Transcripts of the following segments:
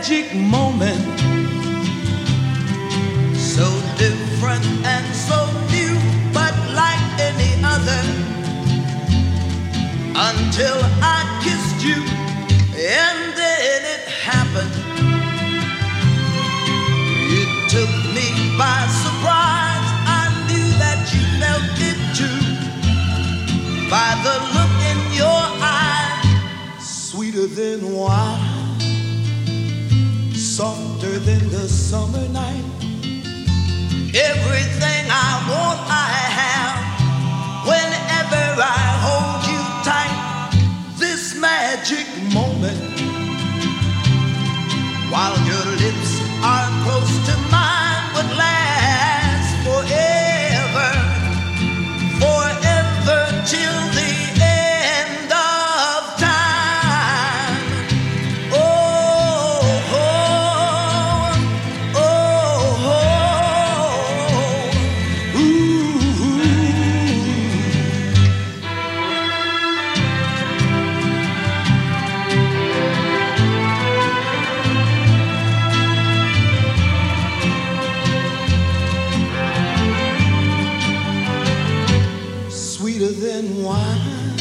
magic moment, so different and so new, but like any other, until I kissed you, and then it happened. It took me by surprise. I knew that you felt it too, by the look in your eye, sweeter than wine, softer than the summer night. Everything I want, I have. Whenever I hold you tight, this magic moment, while your lips are close to mine, would last forever, forever till the end of time. Oh, oh, oh, oh, ooh. Sweeter than wine,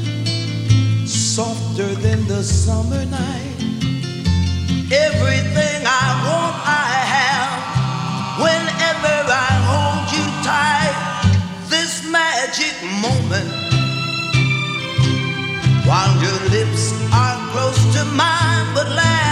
softer than the summer night. Everything I want, I have. Whenever I hold you tight, this magic moment, while your lips are close to mine, but last